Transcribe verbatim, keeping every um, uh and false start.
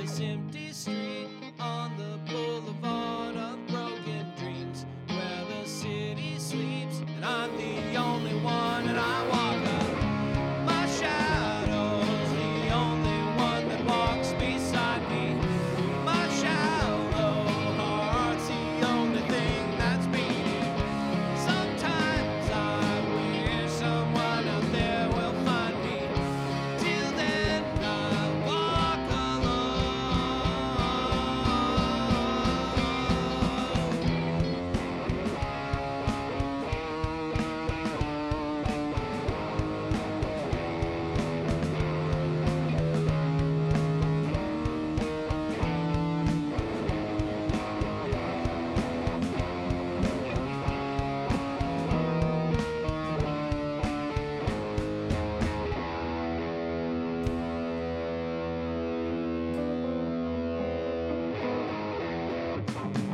this empty street on the boulevard of broken dreams, where the city sleeps and I'm the only one, and I walk up. My shadow's the only one that walks beside me. My shallow heart's the only thing that's beating. Sometimes I wish someone out there will find me. Till then I walk alone.